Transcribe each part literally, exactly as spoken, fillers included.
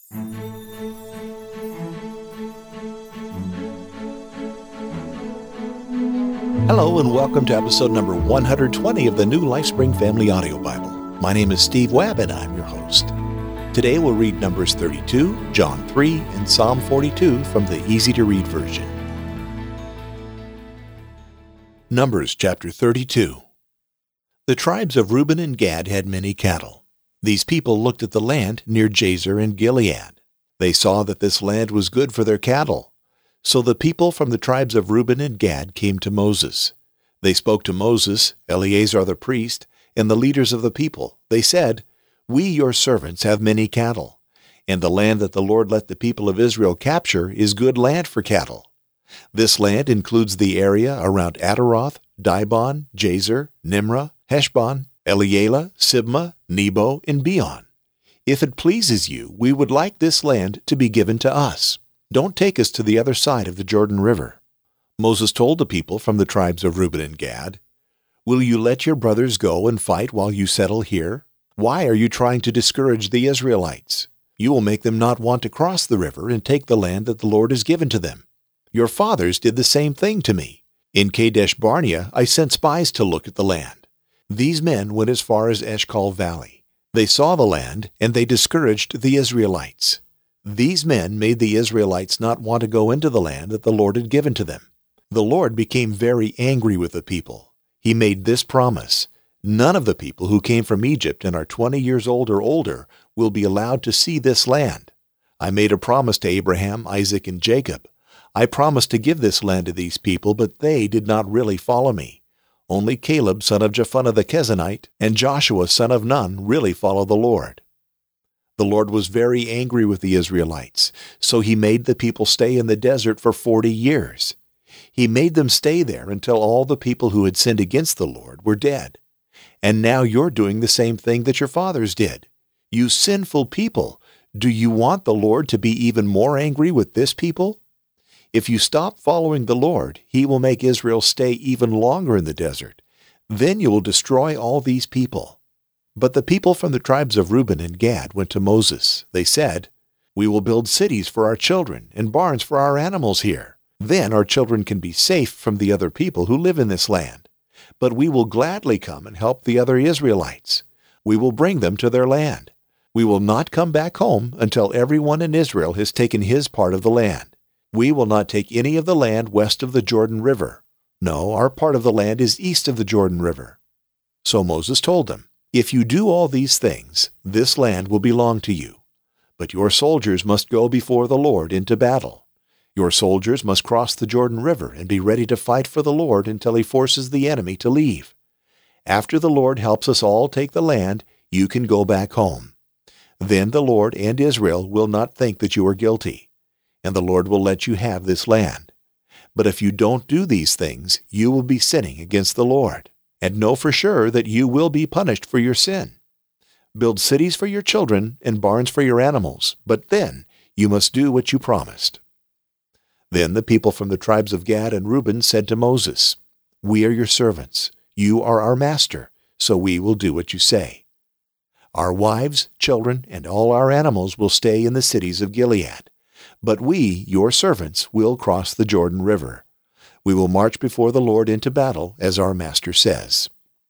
Hello and welcome to episode number one hundred twenty of the New LifeSpring Family Audio Bible. My name is Steve Webb and I'm your host. Today we'll read Numbers thirty-two, John three, and Psalm forty-two from the easy-to-read version. Numbers chapter thirty-two. The tribes of Reuben and Gad had many cattle. These people looked at the land near Jazer and Gilead. They saw that this land was good for their cattle. So the people from the tribes of Reuben and Gad came to Moses. They spoke to Moses, Eleazar the priest, and the leaders of the people. They said, "We, your servants, have many cattle, and the land that the Lord let the people of Israel capture is good land for cattle. This land includes the area around Ataroth, Dibon, Jazer, Nimrah, Heshbon, Elealeh, Sibmah, Nebo, and Beon. If it pleases you, we would like this land to be given to us. Don't take us to the other side of the Jordan River." Moses told the people from the tribes of Reuben and Gad, "Will you let your brothers go and fight while you settle here? Why are you trying to discourage the Israelites? You will make them not want to cross the river and take the land that the Lord has given to them. Your fathers did the same thing to me. In Kadesh Barnea I sent spies to look at the land. These men went as far as Eshcol Valley. They saw the land, and they discouraged the Israelites. These men made the Israelites not want to go into the land that the Lord had given to them. The Lord became very angry with the people. He made this promise: none of the people who came from Egypt and are twenty years old or older will be allowed to see this land. I made a promise to Abraham, Isaac, and Jacob. I promised to give this land to these people, but they did not really follow me. Only Caleb, son of Jephunneh the Kenizzite, and Joshua, son of Nun, really follow the Lord." The Lord was very angry with the Israelites, so he made the people stay in the desert for forty years. He made them stay there until all the people who had sinned against the Lord were dead. And now you're doing the same thing that your fathers did. You sinful people, do you want the Lord to be even more angry with this people? If you stop following the Lord, he will make Israel stay even longer in the desert. Then you will destroy all these people. But the people from the tribes of Reuben and Gad went to Moses. They said, "We will build cities for our children and barns for our animals here. Then our children can be safe from the other people who live in this land. But we will gladly come and help the other Israelites. We will bring them to their land. We will not come back home until everyone in Israel has taken his part of the land. We will not take any of the land west of the Jordan River. No, our part of the land is east of the Jordan River." So Moses told them, "If you do all these things, this land will belong to you. But your soldiers must go before the Lord into battle. Your soldiers must cross the Jordan River and be ready to fight for the Lord until he forces the enemy to leave. After the Lord helps us all take the land, you can go back home. Then the Lord and Israel will not think that you are guilty, and the Lord will let you have this land. But if you don't do these things, you will be sinning against the Lord. And know for sure that you will be punished for your sin. Build cities for your children and barns for your animals, but then you must do what you promised." Then the people from the tribes of Gad and Reuben said to Moses, "We are your servants. You are our master, so we will do what you say. Our wives, children, and all our animals will stay in the cities of Gilead. But we, your servants, will cross the Jordan River. We will march before the Lord into battle, as our master says."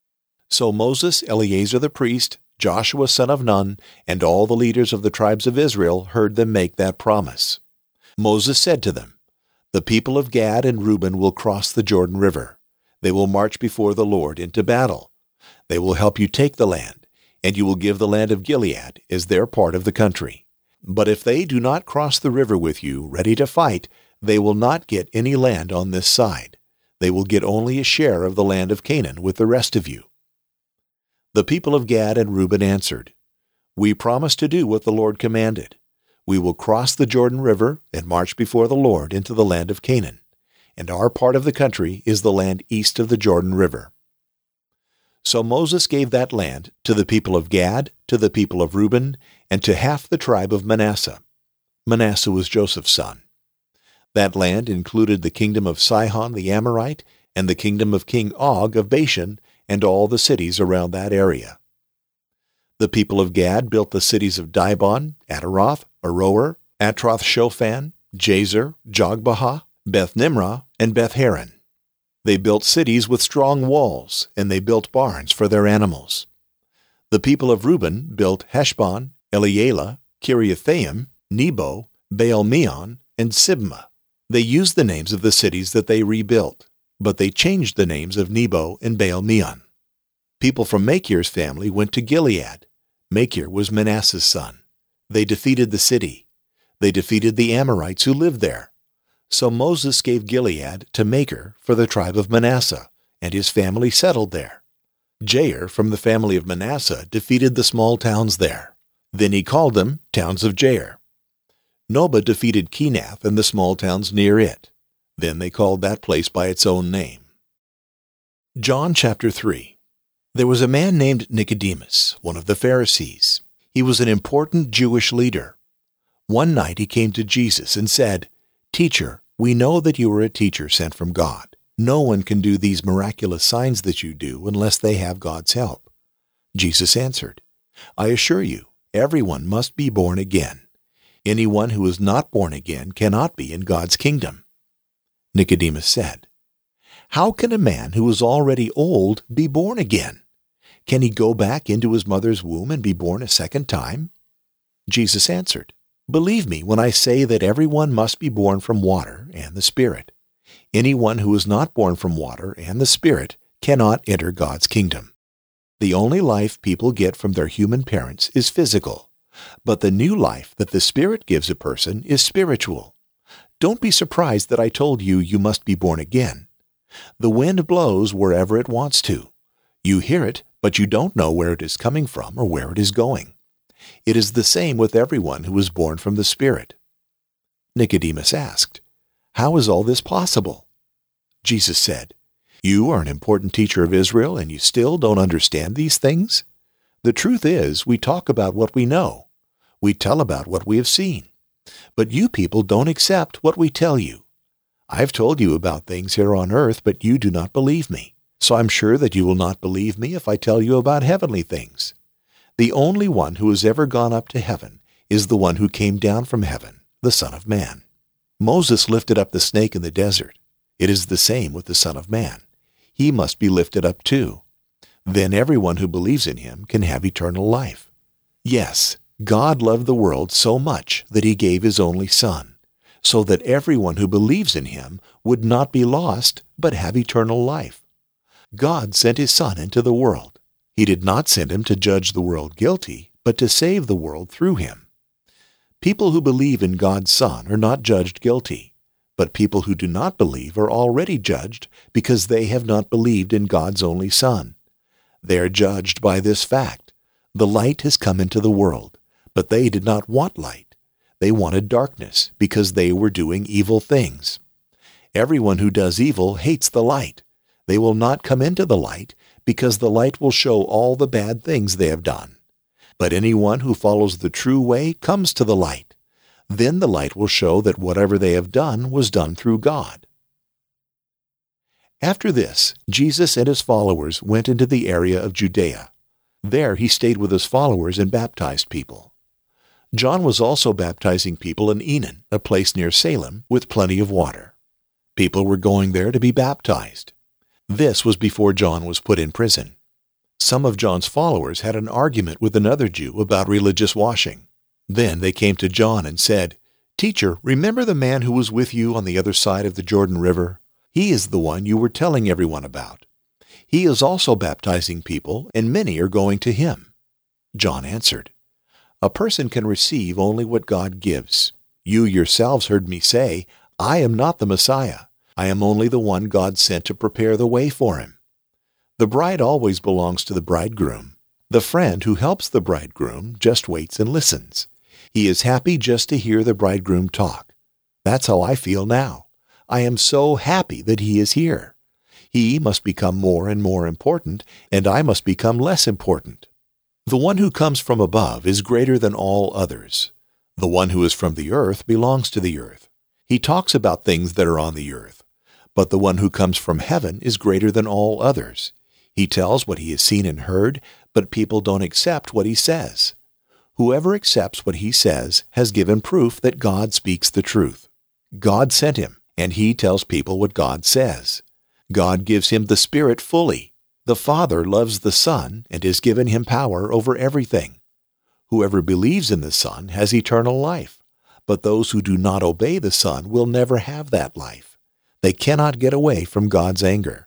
So Moses, Eleazar the priest, Joshua son of Nun, and all the leaders of the tribes of Israel heard them make that promise. Moses said to them, "The people of Gad and Reuben will cross the Jordan River. They will march before the Lord into battle. They will help you take the land, and you will give the land of Gilead as their part of the country. But if they do not cross the river with you, ready to fight, they will not get any land on this side. They will get only a share of the land of Canaan with the rest of you." The people of Gad and Reuben answered, "We promise to do what the Lord commanded. We will cross the Jordan River and march before the Lord into the land of Canaan, and our part of the country is the land east of the Jordan River." So Moses gave that land to the people of Gad, to the people of Reuben, and to half the tribe of Manasseh. Manasseh was Joseph's son. That land included the kingdom of Sihon the Amorite and the kingdom of King Og of Bashan and all the cities around that area. The people of Gad built the cities of Dibon, Ataroth, Aroer, Atroth-Shophan, Jazer, Jogbehah, Beth-Nimrah, and Beth-Haran. They built cities with strong walls, and they built barns for their animals. The people of Reuben built Heshbon, Elealeh, Kiriathaim, Nebo, Baal-Meon, and Sibmah. They used the names of the cities that they rebuilt, but they changed the names of Nebo and Baal-Meon. People from Machir's family went to Gilead. Machir was Manasseh's son. They defeated the city. They defeated the Amorites who lived there. So Moses gave Gilead to Machir for the tribe of Manasseh, and his family settled there. Jair from the family of Manasseh defeated the small towns there. Then he called them towns of Jair. Nobah defeated Kenath and the small towns near it. Then they called that place by its own name. John chapter three. There was a man named Nicodemus, one of the Pharisees. He was an important Jewish leader. One night he came to Jesus and said, "Teacher, we know that you are a teacher sent from God. No one can do these miraculous signs that you do unless they have God's help." Jesus answered, "I assure you, everyone must be born again. Anyone who is not born again cannot be in God's kingdom." Nicodemus said, "How can a man who is already old be born again? Can he go back into his mother's womb and be born a second time?" Jesus answered, "Believe me when I say that everyone must be born from water and the Spirit. Anyone who is not born from water and the Spirit cannot enter God's kingdom. The only life people get from their human parents is physical, but the new life that the Spirit gives a person is spiritual. Don't be surprised that I told you you must be born again. The wind blows wherever it wants to. You hear it, but you don't know where it is coming from or where it is going. It is the same with everyone who is born from the Spirit." Nicodemus asked, "How is all this possible?" Jesus said, "You are an important teacher of Israel and you still don't understand these things? The truth is, we talk about what we know. We tell about what we have seen. But you people don't accept what we tell you. I've told you about things here on earth, but you do not believe me. So I'm sure that you will not believe me if I tell you about heavenly things. The only one who has ever gone up to heaven is the one who came down from heaven, the Son of Man. Moses lifted up the snake in the desert. It is the same with the Son of Man. He must be lifted up too. Then everyone who believes in him can have eternal life. Yes, God loved the world so much that he gave his only Son, so that everyone who believes in him would not be lost, but have eternal life. God sent his Son into the world. He did not send him to judge the world guilty, but to save the world through him. People who believe in God's Son are not judged guilty, but people who do not believe are already judged because they have not believed in God's only Son. They are judged by this fact: the light has come into the world, but they did not want light. They wanted darkness because they were doing evil things. Everyone who does evil hates the light. They will not come into the light because the light will show all the bad things they have done. But anyone who follows the true way comes to the light. Then the light will show that whatever they have done was done through God. After this, Jesus and his followers went into the area of Judea. There he stayed with his followers and baptized people. John was also baptizing people in Enon, a place near Salem, with plenty of water. People were going there to be baptized. This was before John was put in prison. Some of John's followers had an argument with another Jew about religious washing. Then they came to John and said, "Teacher, remember the man who was with you on the other side of the Jordan River? He is the one you were telling everyone about. He is also baptizing people, and many are going to him." John answered, "A person can receive only what God gives. You yourselves heard me say, I am not the Messiah. I am only the one God sent to prepare the way for him. The bride always belongs to the bridegroom. The friend who helps the bridegroom just waits and listens. He is happy just to hear the bridegroom talk. That's how I feel now. I am so happy that he is here. He must become more and more important, and I must become less important. The one who comes from above is greater than all others. The one who is from the earth belongs to the earth. He talks about things that are on the earth. But the one who comes from heaven is greater than all others. He tells what he has seen and heard, but people don't accept what he says. Whoever accepts what he says has given proof that God speaks the truth. God sent him, and he tells people what God says. God gives him the Spirit fully. The Father loves the Son and has given him power over everything. Whoever believes in the Son has eternal life, but those who do not obey the Son will never have that life. They cannot get away from God's anger.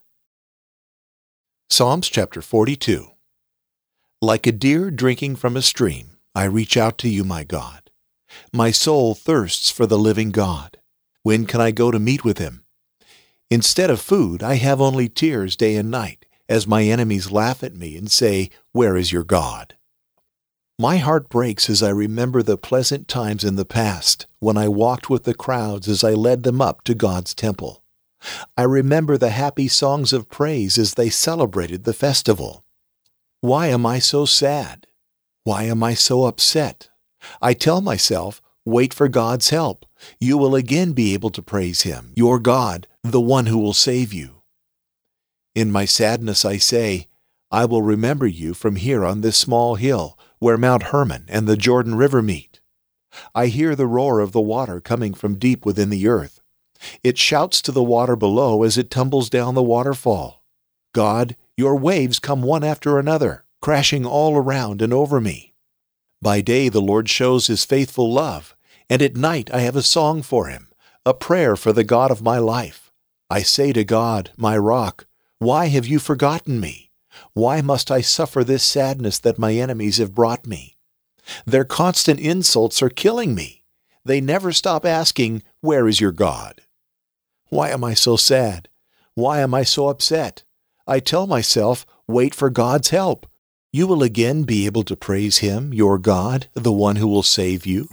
Psalms chapter forty-two. Like a deer drinking from a stream, I reach out to you, my God. My soul thirsts for the living God. When can I go to meet with him? Instead of food, I have only tears day and night, as my enemies laugh at me and say, "Where is your God?" My heart breaks as I remember the pleasant times in the past when I walked with the crowds as I led them up to God's temple. I remember the happy songs of praise as they celebrated the festival. Why am I so sad? Why am I so upset? I tell myself, wait for God's help. You will again be able to praise him, your God, the one who will save you. In my sadness I say, I will remember you from here on this small hill where Mount Hermon and the Jordan River meet. I hear the roar of the water coming from deep within the earth. It shouts to the water below as it tumbles down the waterfall. God, your waves come one after another, crashing all around and over me. By day the Lord shows his faithful love, and at night I have a song for him, a prayer for the God of my life. I say to God, my rock, why have you forgotten me? Why must I suffer this sadness that my enemies have brought me? Their constant insults are killing me. They never stop asking, where is your God? Why am I so sad? Why am I so upset? I tell myself, wait for God's help. You will again be able to praise him, your God, the one who will save you.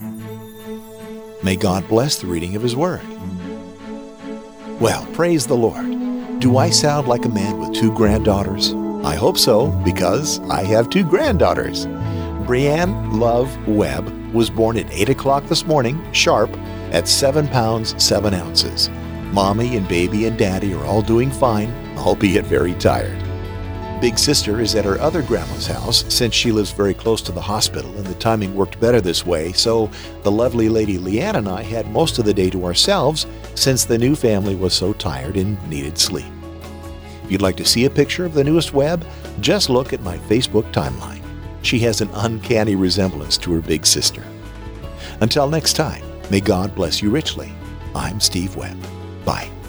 May God bless the reading of his word. Well, praise the Lord. Do I sound like a man with two granddaughters? I hope so, because I have two granddaughters. Brianne Love Webb was born at eight o'clock this morning, sharp, at seven pounds, seven ounces. Mommy and baby and daddy are all doing fine, albeit very tired. Big sister is at her other grandma's house since she lives very close to the hospital and the timing worked better this way, so the lovely lady Leanne and I had most of the day to ourselves since the new family was so tired and needed sleep. If you'd like to see a picture of the newest Webb, just look at my Facebook timeline. She has an uncanny resemblance to her big sister. Until next time, may God bless you richly. I'm Steve Webb. Bye.